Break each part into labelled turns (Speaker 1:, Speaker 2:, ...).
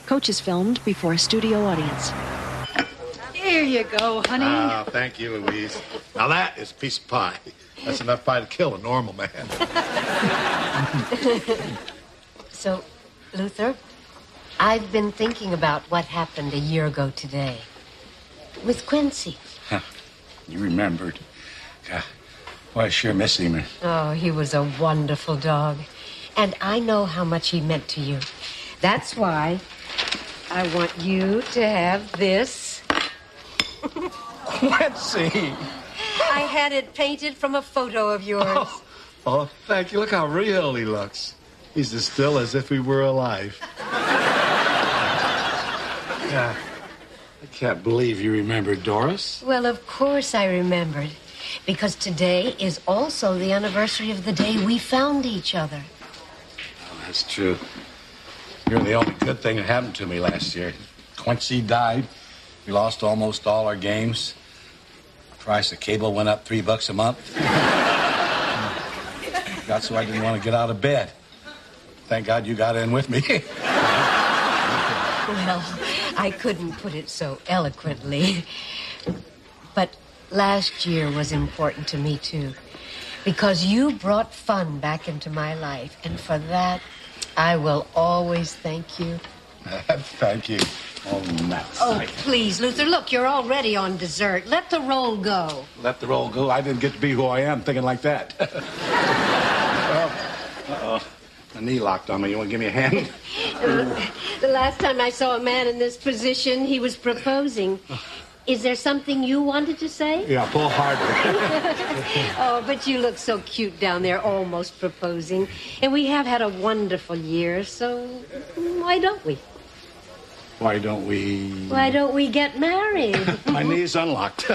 Speaker 1: Coach is filmed before a studio audience.
Speaker 2: Here you go, honey.
Speaker 3: Ah, thank you, Louise. Now that is a piece of pie. That's enough pie to kill a normal man.
Speaker 4: So, Luther, I've been thinking about what happened a year ago today with Quincy.
Speaker 5: Huh. You remembered. Well, I sure miss him.
Speaker 4: Oh, he was a wonderful dog. And I know how much he meant to you. That's why I want you to have this.
Speaker 3: Quincy!
Speaker 4: I had it painted from a photo of yours.
Speaker 3: Oh, thank you. Look how real he looks. He's as still as if he were alive.
Speaker 5: I can't believe you remembered Doris.
Speaker 4: Well, of course I remembered. Because today is also the anniversary of the day we found each other.
Speaker 5: Oh, that's true. You're the only good thing that happened to me last year. Quincy died. We lost almost all our games. Price of cable went up $3 a month. Got so I didn't want to get out of bed. Thank God you got in with me.
Speaker 4: Well, I couldn't put it so eloquently. But last year was important to me, too. Because you brought fun back into my life. And for that, I will always thank you.
Speaker 5: Thank you. Oh, nuts.
Speaker 4: Oh, please, Luther, look, you're already on dessert. Let the roll go.
Speaker 5: Let the roll go? I didn't get to be who I am thinking like that. Uh-oh. The knee locked on me. You want to give me a hand?
Speaker 4: The last time I saw a man in this position, he was proposing. Is there something you wanted to say?
Speaker 5: Yeah, pull harder.
Speaker 4: Oh, but you look so cute down there, almost proposing. And we have had a wonderful year, so why don't we?
Speaker 5: Why don't we...
Speaker 4: Why don't we get married?
Speaker 5: My knee's unlocked.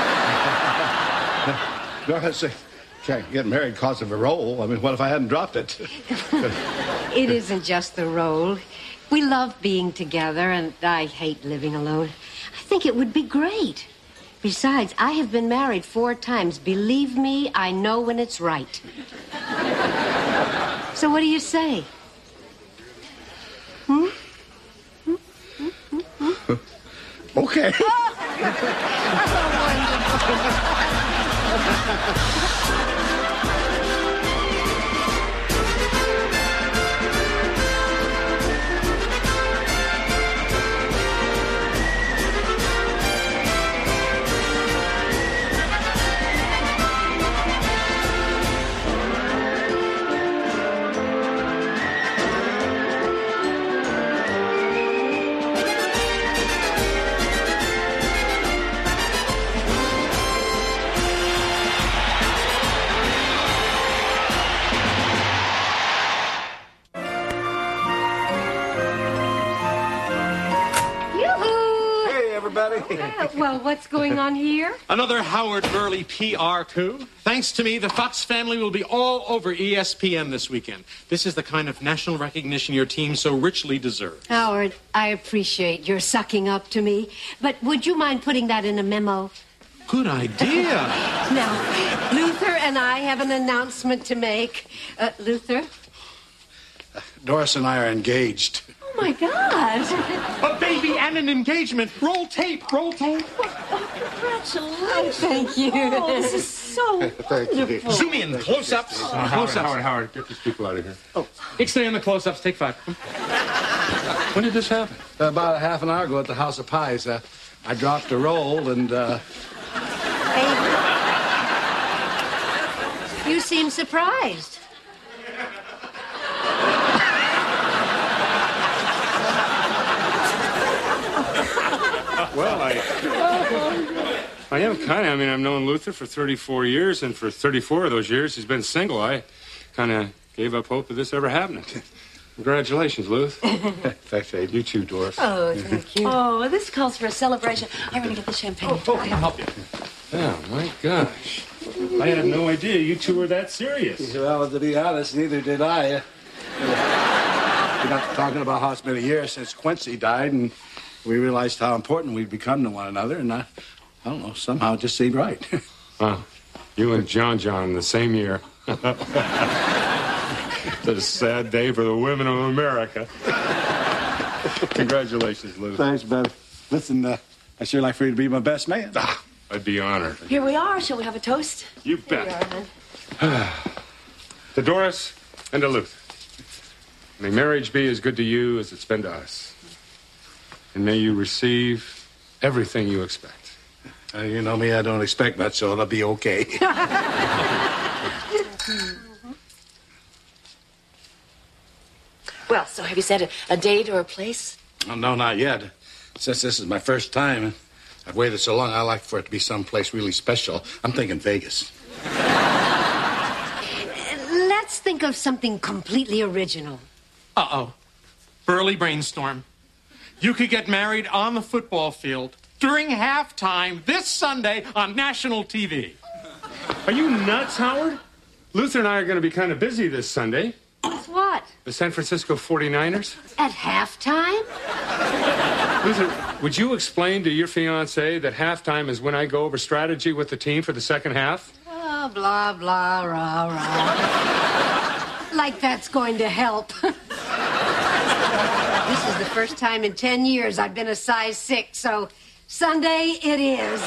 Speaker 5: Doris, can't get married because of a roll. I mean, what if I hadn't dropped it?
Speaker 4: It isn't just the role. We love being together, and I hate living alone. I think it would be great. Besides, I have been married 4 times. Believe me, I know when it's right. So what do you say?
Speaker 5: Okay.
Speaker 4: Well, what's going on here?
Speaker 6: Another Howard Burley PR coup. Thanks to me, the Fox family will be all over ESPN this weekend. This is the kind of national recognition your team so richly deserves.
Speaker 4: Howard, I appreciate your sucking up to me, but would you mind putting that in a memo?
Speaker 6: Good idea.
Speaker 4: Now, Luther and I have an announcement to make. Luther?
Speaker 5: Doris and I are engaged.
Speaker 4: Oh, my God.
Speaker 6: A baby and an engagement. Roll tape, roll tape.
Speaker 4: Congratulations. Thank you.
Speaker 2: Oh, this is so wonderful.
Speaker 6: Zoom in, close-ups. Close-ups.
Speaker 7: Howard, get these people out of here.
Speaker 6: Oh, stay on the close-ups. Take 5.
Speaker 7: When did this happen?
Speaker 5: About a half an hour ago at the House of Pies. I dropped a roll and...
Speaker 4: Hey, you seem surprised.
Speaker 7: Well, I am kind of. I mean, I've known Luther for 34 years, and for 34 of those years, he's been single. I kind of gave up hope of this ever happening. Congratulations, Luth.
Speaker 5: Thanks, Abe.
Speaker 7: You too, Doris.
Speaker 4: Oh, thank you.
Speaker 2: Oh, this calls for a celebration. I'm going to get the champagne.
Speaker 6: Oh, I'll help you.
Speaker 7: Oh, my gosh. I had no idea you two were that serious.
Speaker 5: Well, to be honest, neither did I. We got to talking about how it's been a year since Quincy died, and we realized how important we'd become to one another, and I don't know, somehow it just seemed right.
Speaker 7: Wow. You and John in the same year. It's a sad day for the women of America. Congratulations, Lou.
Speaker 5: Thanks, brother. Listen, I sure like for you to be my best man.
Speaker 7: I'd be honored.
Speaker 2: Here we are. Shall we have a toast?
Speaker 7: You bet. To Doris and to Luther. May marriage be as good to you as it's been to us. And may you receive everything you expect.
Speaker 5: You know me, I don't expect much, so it'll be okay.
Speaker 2: Well, so have you set a date or a place?
Speaker 5: Oh, no, not yet. Since this is my first time, and I've waited so long, I like for it to be someplace really special. I'm thinking Vegas.
Speaker 4: Let's think of something completely original.
Speaker 6: Uh-oh. Burly brainstorm. You could get married on the football field during halftime this Sunday on national TV.
Speaker 7: Are you nuts, Howard? Luther and I are going to be kind of busy this Sunday.
Speaker 4: With what?
Speaker 7: The San Francisco 49ers.
Speaker 4: At halftime?
Speaker 7: Luther, would you explain to your fiancée that halftime is when I go over strategy with the team for the second half?
Speaker 4: Oh, blah, blah, rah, rah. Like that's going to help. This is the first time in 10 years I've been a size 6, so Sunday it is.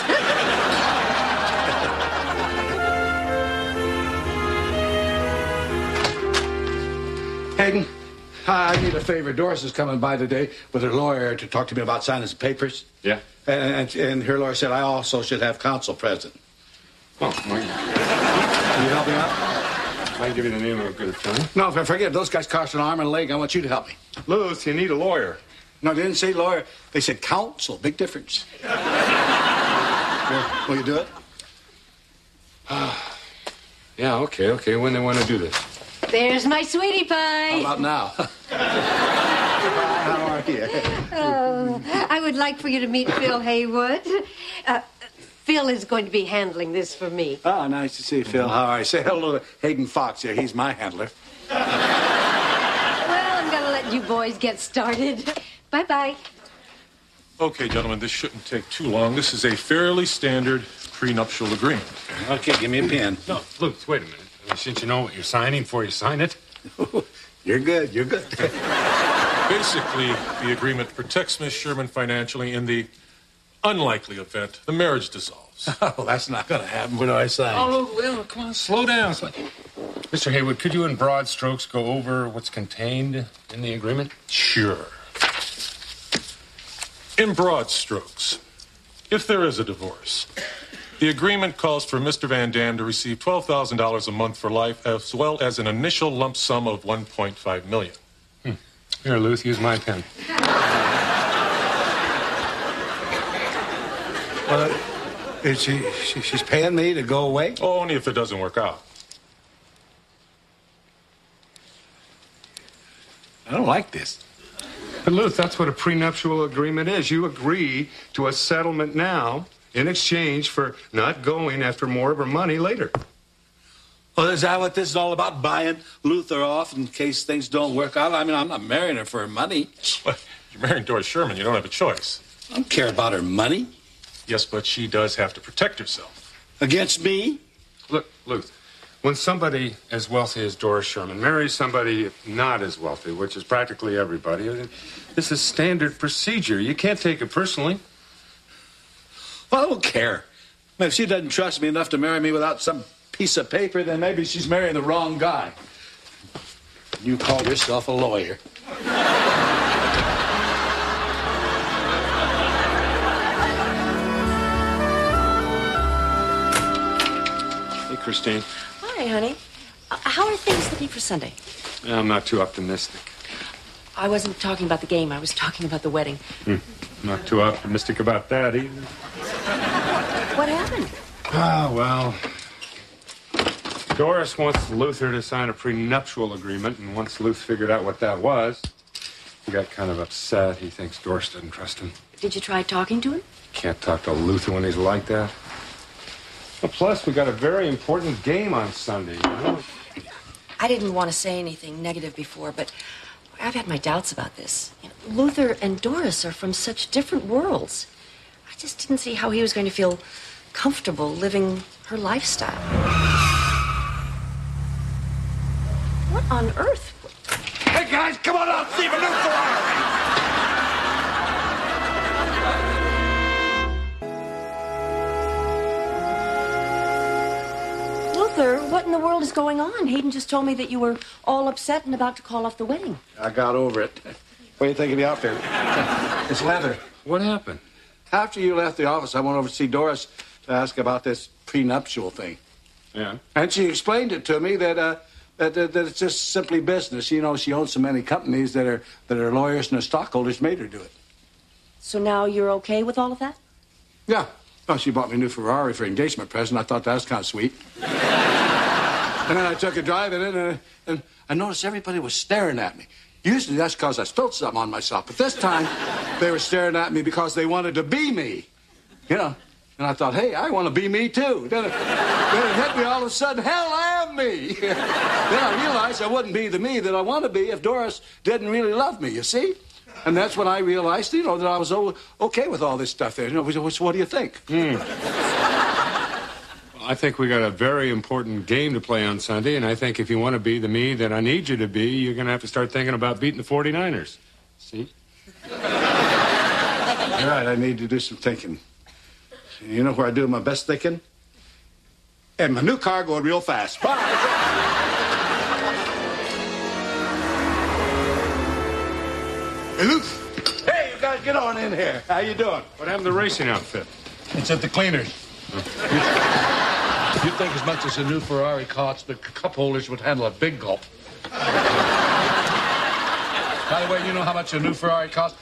Speaker 5: Hayden, I need a favor. Doris is coming by today with her lawyer to talk to me about signing some papers.
Speaker 7: Yeah.
Speaker 5: And her lawyer said I also should have counsel present.
Speaker 7: Oh, my.
Speaker 5: Can you help me out?
Speaker 7: I can give you the name of a good attorney.
Speaker 5: No, forget it. Those guys cost an arm and a leg. I want you to help me.
Speaker 7: Luz, you need a lawyer.
Speaker 5: No, they didn't say lawyer. They said counsel. Big difference. Will you do it?
Speaker 7: Yeah, okay. When they want to do this?
Speaker 4: There's my sweetie pie.
Speaker 5: How about now? How are you?
Speaker 4: Oh, I would like for you to meet Phil Haywood. Phil is going to be handling this for me.
Speaker 5: Oh, nice to see you, Phil. How are you? Say hello to Hayden Fox here. He's my handler.
Speaker 4: Well, I'm going to let you boys get started. Bye-bye.
Speaker 8: Okay, gentlemen, this shouldn't take too long. This is a fairly standard prenuptial agreement.
Speaker 5: Okay, give me a pen.
Speaker 7: No, Luz, wait a minute. Since you know what you're signing before you sign it.
Speaker 5: You're good.
Speaker 8: Basically, the agreement protects Miss Sherman financially in the unlikely event the marriage dissolves.
Speaker 5: Oh, that's not going to happen. What do I sign?
Speaker 8: Oh, well, come on, slow down.
Speaker 7: Mr. Haywood, could you in broad strokes go over what's contained in the agreement?
Speaker 8: Sure. In broad strokes, if there is a divorce, the agreement calls for Mr. Van Dam to receive $12,000 a month for life, as well as an initial lump sum of $1.5 million.
Speaker 7: Here, Luz, use my pen.
Speaker 5: Is she's paying me to go away?
Speaker 8: Oh, only if it doesn't work out.
Speaker 5: I don't like this.
Speaker 7: But, Luz, that's what a prenuptial agreement is. You agree to a settlement now in exchange for not going after more of her money later.
Speaker 5: Well, is that what this is all about? Buying Luther off in case things don't work out? I mean, I'm not marrying her for her money.
Speaker 8: Well, you're marrying Doris Sherman. You don't have a choice.
Speaker 5: I don't care about her money.
Speaker 8: Yes, but she does have to protect herself.
Speaker 5: Against me?
Speaker 7: Look, Luz, when somebody as wealthy as Doris Sherman marries somebody not as wealthy, which is practically everybody, this is standard procedure. You can't take it personally.
Speaker 5: Well, I don't care. I mean, if she doesn't trust me enough to marry me without some piece of paper, then maybe she's marrying the wrong guy. You call yourself a lawyer.
Speaker 7: Hey, Christine.
Speaker 2: Hi, honey. How are things looking for Sunday?
Speaker 7: Yeah, I'm not too optimistic.
Speaker 2: I wasn't talking about the game. I was talking about the wedding.
Speaker 7: Not too optimistic about that either.
Speaker 2: What happened?
Speaker 7: Well, Doris wants Luther to sign a prenuptial agreement, and once Luther figured out what that was, he got kind of upset. He thinks Doris doesn't trust him.
Speaker 2: Did you try talking to him?
Speaker 7: Can't talk to Luther when he's like that. Well, plus, we got a very important game on Sunday, you know?
Speaker 2: I didn't want to say anything negative before, but I've had my doubts about this. You know, Luther and Doris are from such different worlds. I just didn't see how he was going to feel comfortable living her lifestyle. What on earth?
Speaker 5: Hey, guys, come on out, see a new Ferrari!
Speaker 2: world is going on? Hayden just told me that you were all upset and about to call off the wedding.
Speaker 5: I got over it. What do you think of the outfit? It's leather.
Speaker 7: What happened?
Speaker 5: After you left the office, I went over to see Doris to ask about this prenuptial thing.
Speaker 7: Yeah.
Speaker 5: And she explained it to me that it's just simply business. You know, she owns so many companies that are lawyers and the stockholders made her do it.
Speaker 2: So now you're okay with all of that?
Speaker 5: Yeah. Well, she bought me a new Ferrari for engagement present. I thought that was kind of sweet. And then I took a drive in it, and I noticed everybody was staring at me. Usually that's because I spilled something on myself. But this time, they were staring at me because they wanted to be me. You know? And I thought, hey, I want to be me, too. Then it hit me all of a sudden, hell, I am me. Then I realized I wouldn't be the me that I want to be if Doris didn't really love me, you see? And that's when I realized, you know, that I was okay with all this stuff there. You know, what do you think?
Speaker 7: I think we got a very important game to play on Sunday, and I think if you want to be the me that I need you to be, you're going to have to start thinking about beating the 49ers. See?
Speaker 5: You're right, I need to do some thinking. You know where I do my best thinking? And my new car going real fast. Bye! Hey, Luke! Hey, you guys get on in here. How you doing?
Speaker 7: What happened to the racing outfit?
Speaker 5: It's at the cleaners. You'd think as much as a new Ferrari costs, the cup holders would handle a big gulp. By the way, you know how much a new Ferrari costs?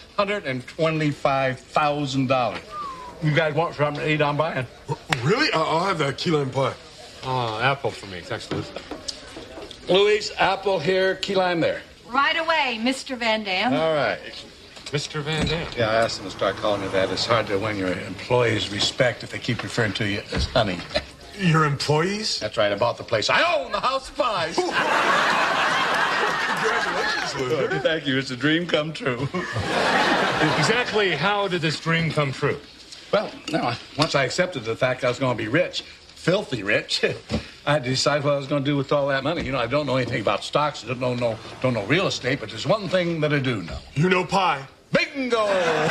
Speaker 5: $125,000. You guys want something to eat? I'm buying.
Speaker 8: Really? I'll have that key lime pie.
Speaker 7: Oh, apple for me. Thanks, Liz.
Speaker 5: Louise, apple here, key lime there.
Speaker 9: Right away, Mr. Van Dam.
Speaker 5: All right.
Speaker 7: Mr. Van Dam.
Speaker 5: Yeah, I asked them to start calling you that. It's hard to win your employees' respect if they keep referring to you as honey.
Speaker 8: Your employees?
Speaker 5: That's right. I bought the place. I own the House of Pies.
Speaker 8: Congratulations, Luther.
Speaker 5: Thank you. It's a dream come true.
Speaker 7: Exactly how did this dream come true?
Speaker 5: Well, no, once I accepted the fact I was going to be rich, filthy rich, I had to decide what I was going to do with all that money. You know, I don't know anything about stocks. I don't know real estate, but there's one thing that I do know.
Speaker 8: You know pie.
Speaker 5: Bingo!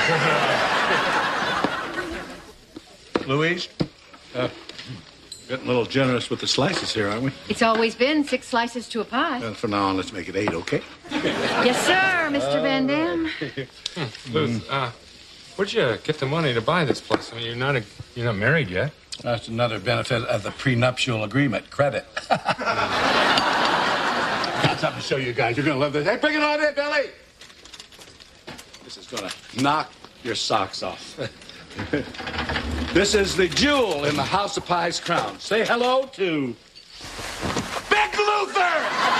Speaker 5: Louise, getting a little generous with the slices here, aren't we?
Speaker 9: It's always been 6 slices to a pie.
Speaker 5: From now on, let's make it 8, okay?
Speaker 9: Yes, sir, Mr. Van Dam.
Speaker 7: Liz, where'd you get the money to buy this place? I mean, you're not married yet.
Speaker 5: That's another benefit of the prenuptial agreement, credit. Got something to show you guys. You're going to love this. Hey, bring it on in, Billy! This is going to knock your socks off. This is the jewel in the House of Pies crown. Say hello to Big Luther!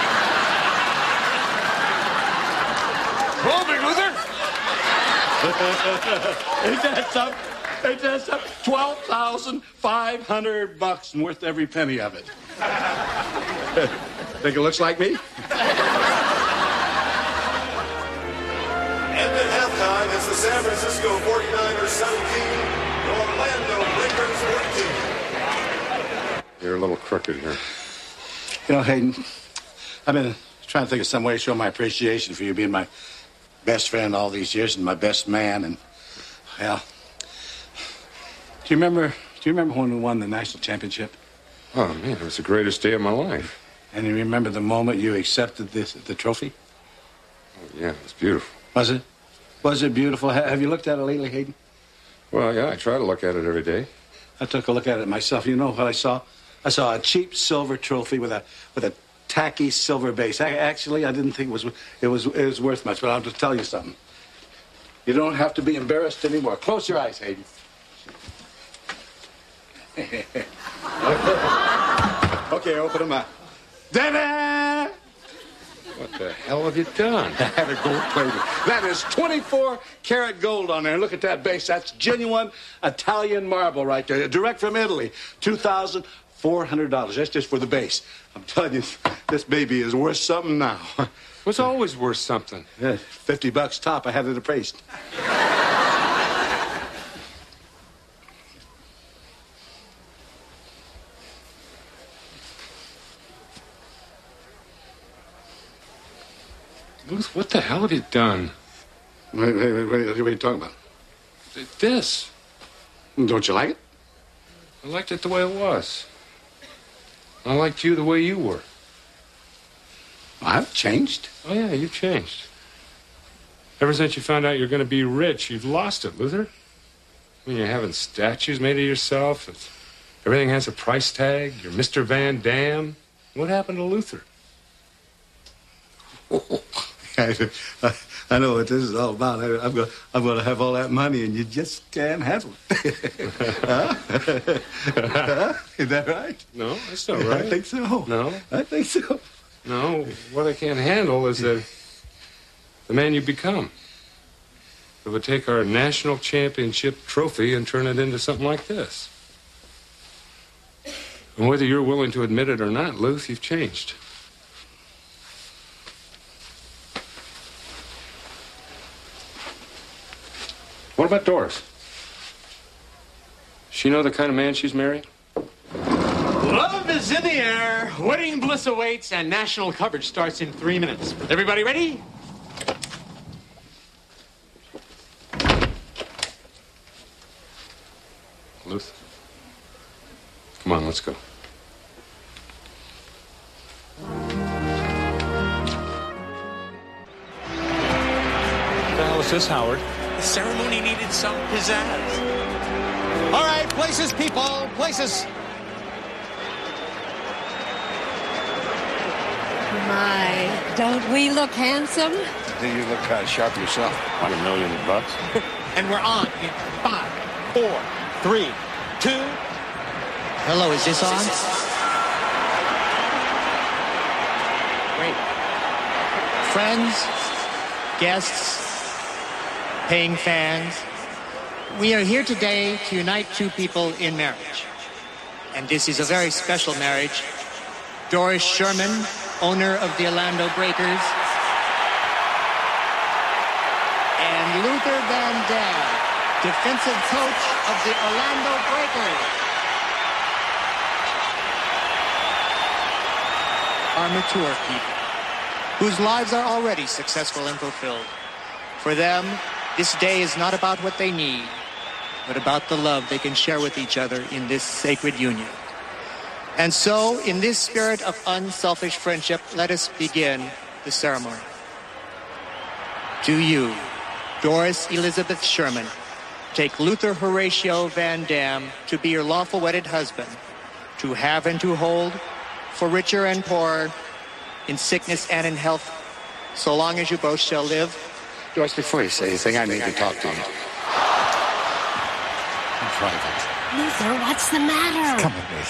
Speaker 7: Hello, Big Luther!
Speaker 5: Ain't that something? Ain't that something? $12,500 and worth every penny of it. Think it looks like me?
Speaker 10: And at halftime, it's the San Francisco 49ers 17, the Orlando Lakers 14.
Speaker 7: You're a little crooked here.
Speaker 5: You know, Hayden, I've been trying to think of some way to show my appreciation for you being my best friend all these years and my best man. And, well, do you remember when we won the national championship?
Speaker 7: Oh, man, it was the greatest day of my life.
Speaker 5: And you remember the moment you accepted the trophy?
Speaker 7: Oh, yeah, it was beautiful.
Speaker 5: Was it? Was it beautiful? Have you looked at it lately, Hayden?
Speaker 7: Well, yeah, I try to look at it every day.
Speaker 5: I took a look at it myself. You know what I saw? I saw a cheap silver trophy with a tacky silver base. Actually, I didn't think it was worth much, but I'll just tell you something. You don't have to be embarrassed anymore. Close your eyes, Hayden. Okay, open them up. Ta-da!
Speaker 7: What the hell have you done?
Speaker 5: I had a gold plated. That is 24-karat gold on there. Look at that base. That's genuine Italian marble right there. Direct from Italy. $2,400. That's just for the base. I'm telling you, this baby is worth something now.
Speaker 7: It was always worth something.
Speaker 5: Yeah, $50 top. I had it appraised.
Speaker 7: Luth, what the hell have you done?
Speaker 5: What are you talking about?
Speaker 7: This.
Speaker 5: Don't you like it?
Speaker 7: I liked it the way it was. I liked you the way you were.
Speaker 5: I've changed.
Speaker 7: Oh, yeah, you've changed. Ever since you found out you're going to be rich, you've lost it, Luther. I mean, you're having statues made of yourself. Everything has a price tag. You're Mr. Van Dam. What happened to Luther?
Speaker 5: I know what this is all about. I'm going to have all that money, and you just can't handle it. Is that right?
Speaker 7: No, that's not right.
Speaker 5: I think so.
Speaker 7: No?
Speaker 5: I think so.
Speaker 7: No, what I can't handle is the man you become. It would take our national championship trophy and turn it into something like this. And whether you're willing to admit it or not, Luth, you've changed. What about Doris? She know the kind of man she's married?
Speaker 6: Love is in the air, wedding bliss awaits, and national coverage starts in 3 minutes. Everybody ready?
Speaker 7: Luth, come on, let's go.
Speaker 11: What the hell is this, Howard?
Speaker 12: The ceremony needed some pizzazz.
Speaker 6: All right, places, people, places.
Speaker 4: My, don't we look handsome?
Speaker 5: You look kind of sharp yourself.
Speaker 7: Want $1 million?
Speaker 6: And we're on in 5, 4, 3, 2.
Speaker 12: Hello, is this on? Great. Friends, guests, paying fans, we are here today to unite two people in marriage. And this is a very special marriage. Doris Sherman, owner of the Orlando Breakers, and Luther Van Dam, defensive coach of the Orlando Breakers. Are mature people whose lives are already successful and fulfilled. For them, this day is not about what they need, but about the love they can share with each other in this sacred union. And so, in this spirit of unselfish friendship, let us begin the ceremony. Do you, Doris Elizabeth Sherman, take Luther Horatio Van Dam to be your lawful wedded husband, to have and to hold, for richer and poorer, in sickness and in health, so long as you both shall live?
Speaker 5: Doris, before you say anything, I need to talk to you. In private.
Speaker 4: Luther, what's the matter?
Speaker 5: Come with me.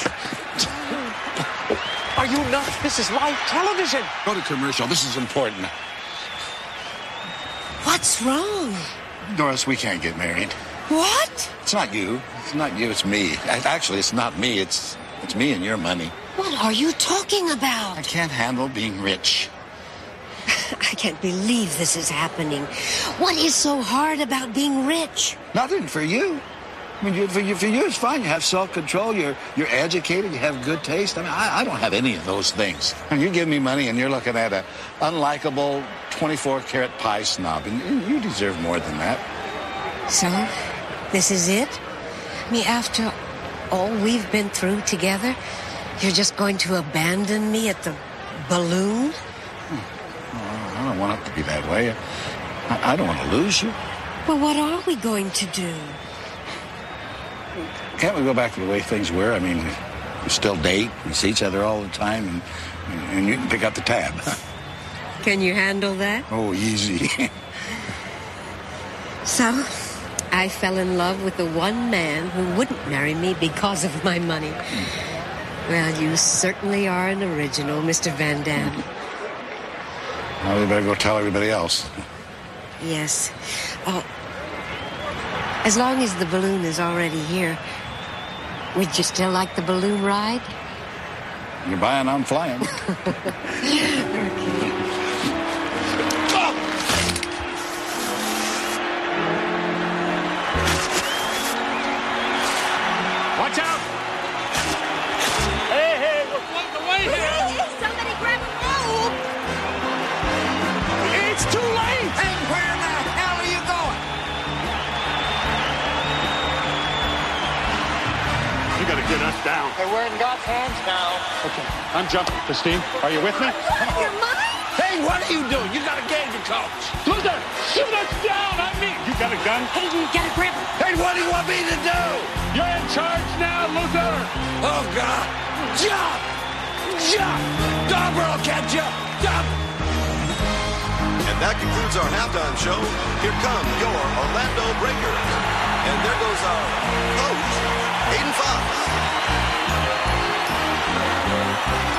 Speaker 12: Are you nuts? This is live television.
Speaker 5: Go to commercial. This is important.
Speaker 4: What's wrong?
Speaker 5: Doris, we can't get married.
Speaker 4: What?
Speaker 5: It's not you. It's not you. It's me. Actually, it's not me. It's me and your money.
Speaker 4: What are you talking about?
Speaker 5: I can't handle being rich.
Speaker 4: I can't believe this is happening. What is so hard about being rich?
Speaker 5: Nothing for you. I mean, for you, it's fine. You have self-control. You're educated. You have good taste. I mean, I don't have any of those things. And you give me money, and you're looking at a unlikable 24-karat pie snob, and you deserve more than that.
Speaker 4: So, this is it? I mean, after all we've been through together, you're just going to abandon me at the balloon?
Speaker 5: I don't want it to be that way. I don't want to lose you.
Speaker 4: Well, what are we going to do?
Speaker 5: Can't we go back to the way things were? I mean, we still date, we see each other all the time, and you can pick up the tab.
Speaker 4: Can you handle that?
Speaker 5: Oh, easy.
Speaker 4: So, I fell in love with the one man who wouldn't marry me because of my money. Well, you certainly are an original, Mr. Van Dam.
Speaker 5: Well, we better go tell everybody else.
Speaker 4: Yes. As long as the balloon is already here, would you still like the balloon ride?
Speaker 5: You're buying, I'm flying.
Speaker 6: Watch out! Hey, we're floating away here!
Speaker 9: Somebody grab a rope!
Speaker 6: It's too late!
Speaker 12: Hey, where the hell are you going?
Speaker 3: You gotta
Speaker 13: get us down.
Speaker 12: Hey, we're in God's hands now.
Speaker 11: Okay, I'm jumping. Christine, are you with me?
Speaker 9: You're mine?
Speaker 13: Hey, what are you doing? You got a game to coach.
Speaker 11: Luther, shoot us down! I mean, you got a gun?
Speaker 9: Hey, you gotta grab him.
Speaker 13: Hey, what do you want me to do?
Speaker 11: You're in charge now, Luther!
Speaker 13: Oh, God. Jump! Jump! Dobro can't jump! Jump!
Speaker 10: And that concludes our halftime show. Here come your Orlando Breakers. And there goes our coach, Hayden Fox.